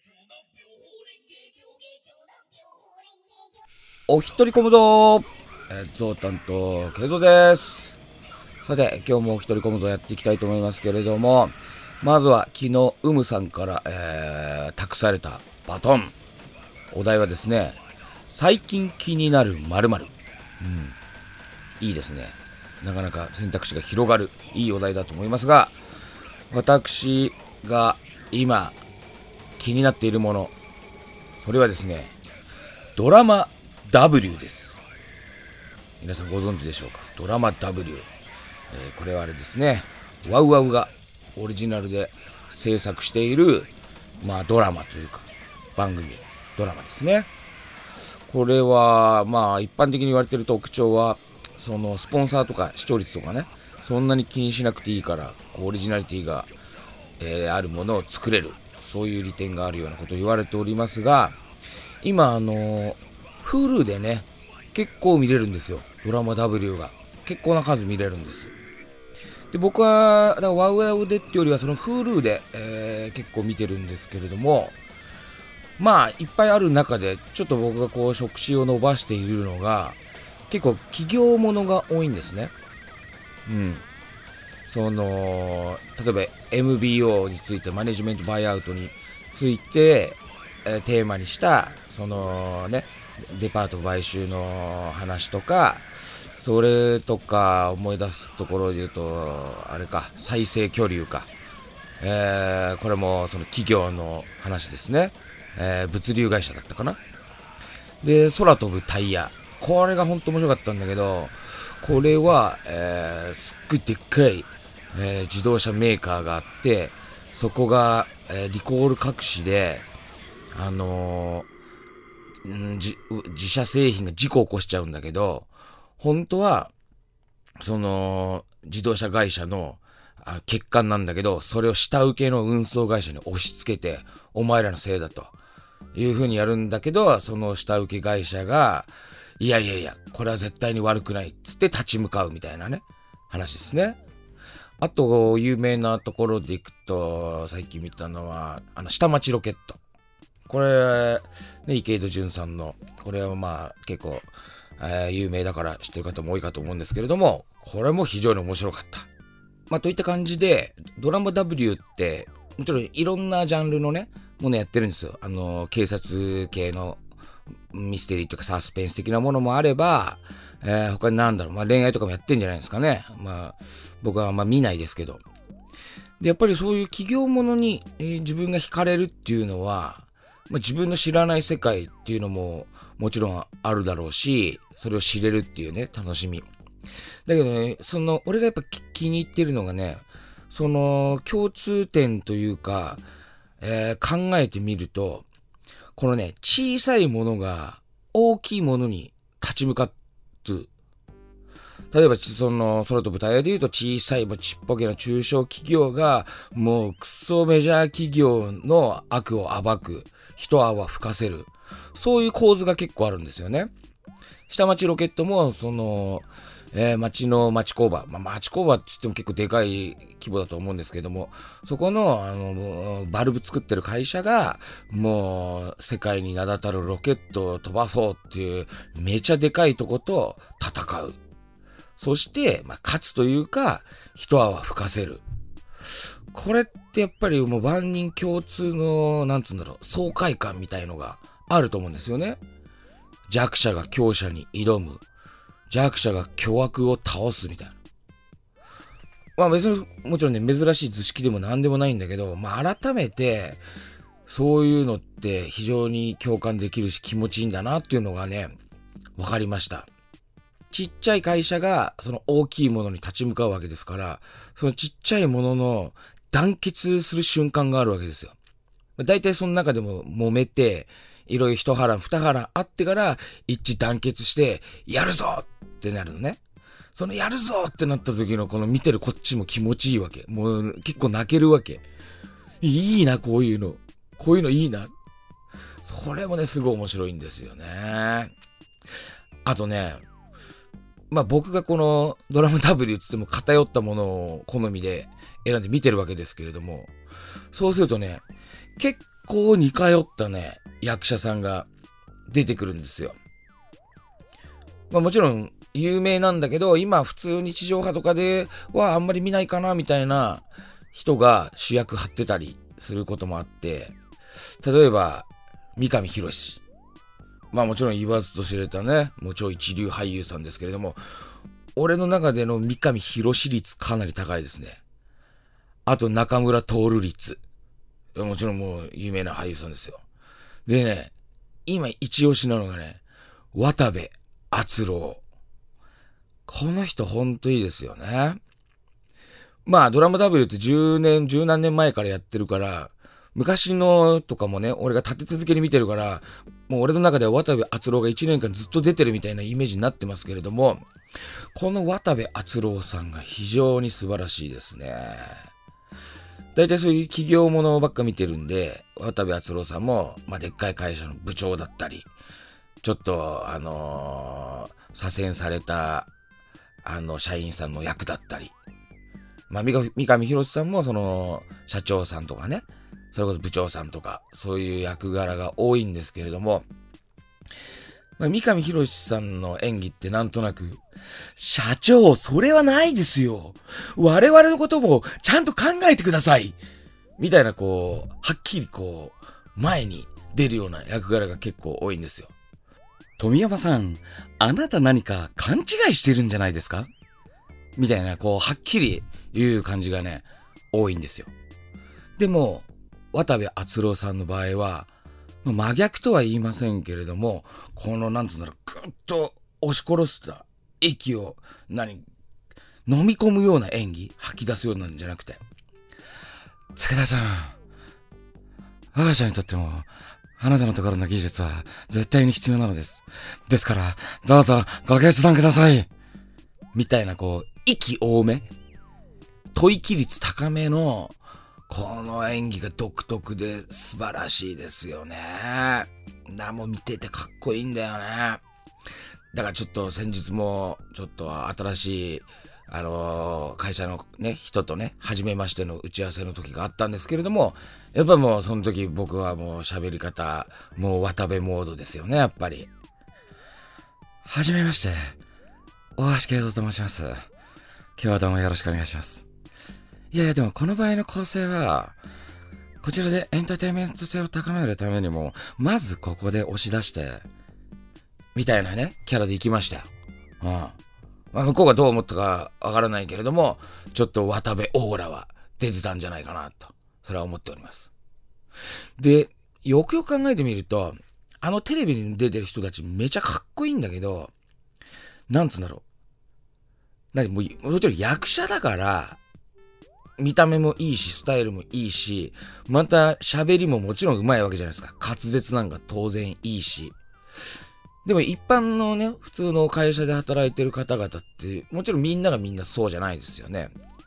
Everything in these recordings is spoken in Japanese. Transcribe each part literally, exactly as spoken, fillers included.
お一人こむぞー、えー、ゾウ担当ケイゾです。さて今日もお一人こむぞやっていきたいと思いますけれども、まずは昨日うむさんから、えー、託されたバトン。お題はですね、最近気になる〇〇。うん、いいですね。なかなか選択肢が広がるいいお題だと思いますが、私が今気になっているもの、それはですね、ドラマ W です。皆さんご存知でしょうか。ドラマ W、えー、これはあれですね、ワウワウがオリジナルで制作している、まあドラマというか番組ドラマですね。これはまあ一般的に言われている特徴は、そのスポンサーとか視聴率とかね、そんなに気にしなくていいから、オリジナリティが、えー、あるものを作れる、そういう利点があるようなことを言われておりますが、今あの Hulu でね結構見れるんですよ。ドラマ W が結構な数見れるんです。で僕はだからワウワウでってよりはその Hulu で、えー、結構見てるんですけれども、まあいっぱいある中でちょっと僕がこう触手を伸ばしているのが、結構企業ものが多いんですね。うんその例えば エムビーオー について、マネジメントバイアウトについて、えー、テーマにしたそのねデパート買収の話とか、それとか思い出すところで言うとあれか、再生巨竜か、えー、これもその企業の話ですね。えー、物流会社だったかな。で空飛ぶタイヤ、これが本当面白かったんだけど、これは、えー、すっごいでっかい、えー、自動車メーカーがあって、そこが、えー、リコール隠しであのー、んじ自社製品が事故を起こしちゃうんだけど、本当はその自動車会社のあ欠陥なんだけど、それを下請けの運送会社に押し付けて、お前らのせいだという風にやるんだけど、その下請け会社がいやいやいやこれは絶対に悪くないっつって立ち向かうみたいなね話ですね。あと有名なところでいくと、最近見たのはあの下町ロケット。これね、池井戸潤さんの、これはまあ結構、えー、有名だから知ってる方も多いかと思うんですけれども、これも非常に面白かった。まあといった感じで、ドラマ W ってもちろんいろんなジャンルのねものやってるんですよ。あの警察系のミステリーとかサスペンス的なものもあれば、えー、他になんだろう、まあ恋愛とかもやってんじゃないですかね。まあ僕はあんま見ないですけど、でやっぱりそういう企業ものに、えー、自分が惹かれるっていうのは、まあ、自分の知らない世界っていうのももちろんあるだろうし、それを知れるっていうね楽しみだけどね、その俺がやっぱ気に入ってるのがね、その共通点というか、えー、考えてみると、このね小さいものが大きいものに立ち向かつ、例えばその空飛ぶタイヤで言うと、小さいちっぽけな中小企業がもうクソメジャー企業の悪を暴く、一泡吹かせる、そういう構図が結構あるんですよね。下町ロケットもその、えー、町の町工場、まあ、町工場って言っても結構でかい規模だと思うんですけども、そこのあのバルブ作ってる会社がもう世界に名だたるロケットを飛ばそうっていうめちゃでかいとこと戦う。そして、まあ、勝つというか一泡吹かせる。これってやっぱりもう万人共通のなんつうんだろう、爽快感みたいのがあると思うんですよね。弱者が強者に挑む、弱者が巨悪を倒すみたいな。まあ別にもちろんね珍しい図式でもなんでもないんだけど、まあ改めてそういうのって非常に共感できるし気持ちいいんだなっていうのがね分かりました。ちっちゃい会社がその大きいものに立ち向かうわけですから、そのちっちゃいものの団結する瞬間があるわけですよ。だいたいその中でも揉めて、いろいろ一腹二腹あってから一致団結してやるぞってなるのね。そのやるぞってなった時のこの見てるこっちも気持ちいいわけ。もう結構泣けるわけ。いいな、こういうの。こういうのいいな。これもねすごい面白いんですよね。あとね、 まあ僕がこのドラマ W つっても偏ったものを好みで選んで見てるわけですけれども、そうするとね、結構似通ったね、役者さんが出てくるんですよ。まあもちろん有名なんだけど、今普通に地上波とかではあんまり見ないかなみたいな人が主役張ってたりすることもあって、例えば三上博史。まあもちろん言わずと知れたね、もう超一流俳優さんですけれども、俺の中での三上博史率かなり高いですね。あと中村徹率。もちろんもう有名な俳優さんですよ。でね、今一押しなのがね、渡部篤郎。この人ほんといいですよね。まあドラマ W ってじゅうねん、じゅう何年前からやってるから、昔のとかもね、俺が立て続けに見てるから、もう俺の中では渡部篤郎がいちねんかんずっと出てるみたいなイメージになってますけれども、この渡部篤郎さんが非常に素晴らしいですね。だいたいそういう企業ものばっか見てるんで、渡部篤郎さんも、まあ、でっかい会社の部長だったり、ちょっと、あのー、左遷された、あの、社員さんの役だったり、まあ、三上博史さんも、その、社長さんとかね、それこそ部長さんとか、そういう役柄が多いんですけれども、まあ、三上博史さんの演技ってなんとなく、社長、それはないですよ。我々のこともちゃんと考えてください。みたいな、こう、はっきりこう、前に出るような役柄が結構多いんですよ。富山さん、あなた何か勘違いしてるんじゃないですか？みたいな、こう、はっきり言う感じがね、多いんですよ。でも、渡部篤郎さんの場合は、真逆とは言いませんけれども、この、なんつうんだろう、ぐっと押し殺した息を、何、飲み込むような演技、吐き出すようなんじゃなくて、佃田さん、我が社にとっても、あなたのところの技術は絶対に必要なのです。ですから、どうぞご決断ください。みたいな、こう、息多め、吐息率高めの、この演技が独特で素晴らしいですよね。な、もう見ててかっこいいんだよね。だからちょっと先日も、ちょっと新しい、あのー、会社のね、人とね、初めましての打ち合わせの時があったんですけれども、やっぱもうその時僕はもう喋り方、もう渡部モードですよね、やっぱり。はじめまして、大橋慶三と申します。今日はどうもよろしくお願いします。いやいや、でもこの場合の構成は、こちらでエンターテインメント性を高めるためにも、まずここで押し出して、みたいなね、キャラで行きましたよ。うん。まあ、向こうがどう思ったかわからないけれども、ちょっと渡部オーラは出てたんじゃないかなと、それは思っております。で、よくよく考えてみると、あのテレビに出てる人たちめちゃかっこいいんだけど、なんつうんだろう。なにもう、もちろん役者だから、見た目もいいし、スタイルもいいし、また喋りももちろん上手いわけじゃないですか。滑舌なんか当然いいし。でも一般のね、普通の会社で働いてる方々って、もちろんみんながみんなそうじゃないですよね。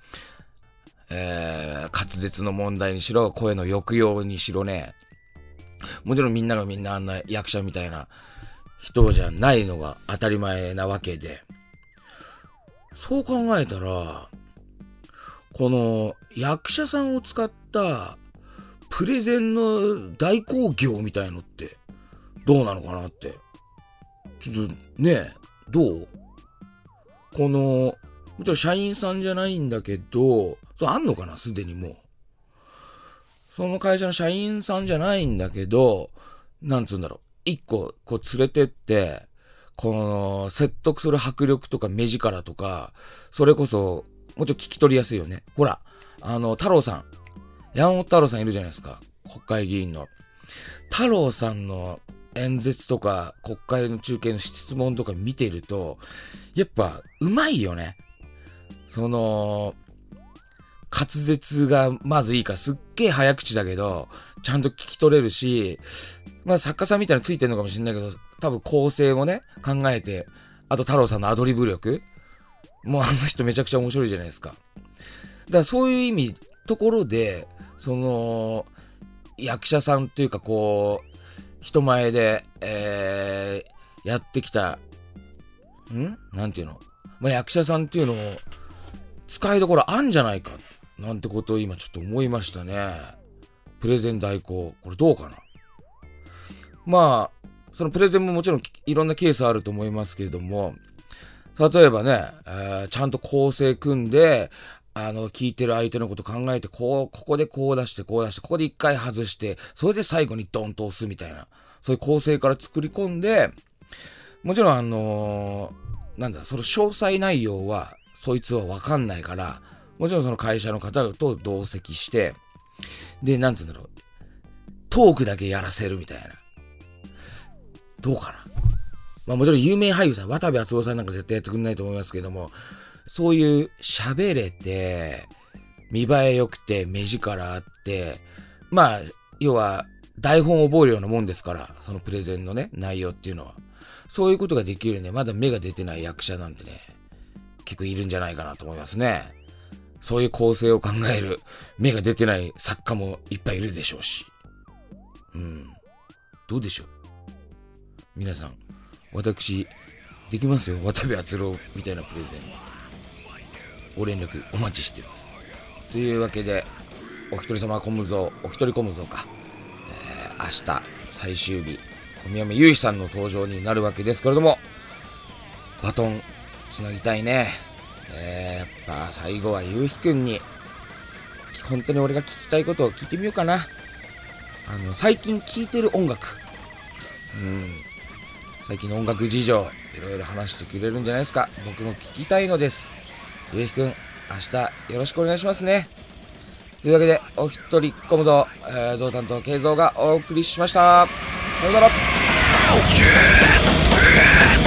えー、滑舌の問題にしろ、声の抑揚にしろね。もちろんみんながみんなあんな役者みたいな人じゃないのが当たり前なわけで。そう考えたら、この役者さんを使ったプレゼンの代行業みたいのってどうなのかなって。ちょっとね、どう？この、もちろん社員さんじゃないんだけど、それあんのかなすでにもう。その会社の社員さんじゃないんだけど、なんつうんだろう。一個こう連れてって、この説得する迫力とか目力とか、それこそもうちょっと聞き取りやすいよね。ほら、あの、太郎さん。山本太郎さんいるじゃないですか。国会議員の。太郎さんの演説とか、国会の中継の質問とか見てると、やっぱ、うまいよね。その、滑舌がまずいいから、すっげえ早口だけど、ちゃんと聞き取れるし、まあ作家さんみたいなのついてるのかもしれないけど、多分構成もね、考えて、あと太郎さんのアドリブ力もうあの人めちゃくちゃ面白いじゃないですか。だからそういう意味、ところで、その、役者さんっていうかこう、人前で、えー、やってきた、んなんていうのまあ、役者さんっていうのを使いどころあんじゃないかなんてことを今ちょっと思いましたね。プレゼン代行、これどうかな。まあそのプレゼンももちろんいろんなケースあると思いますけれども、例えばね、えー、ちゃんと構成組んで、あの聞いてる相手のこと考えて、こうここでこう出してこう出して、ここで一回外して、それで最後にドンと押すみたいな、そういう構成から作り込んで、もちろんあのー、なんだその詳細内容はそいつは分かんないから、もちろんその会社の方と同席して、でなんつうんだろう、トークだけやらせるみたいな、どうかな。まあもちろん有名俳優さん、渡部篤郎さんなんか絶対やってくんないと思いますけども、そういう喋れて見栄え良くて目力あって、まあ要は台本を覚えるようなもんですから、そのプレゼンのね内容っていうのは、そういうことができるね、まだ目が出てない役者なんてね結構いるんじゃないかなと思いますね。そういう構成を考える目が出てない作家もいっぱいいるでしょうし、うん、どうでしょう皆さん。私できますよ、渡部篤郎みたいなプレゼン、お連絡お待ちしています。というわけで、お一人様コムゾー、お一人コムゾーか、えー、明日最終日、小宮山雄飛さんの登場になるわけですけれども、バトンつなぎたいね。えー、やっぱ最後は雄飛くんに本当に俺が聞きたいことを聞いてみようかな。あの最近聴いてる音楽、うん最近の音楽事情いろいろ話してくれるんじゃないですか。僕も聞きたいのです。ゆうひくん、明日よろしくお願いしますね。というわけで、お一人コムゾー、えー、ゾウ担当慶三がお送りしました。さようなら。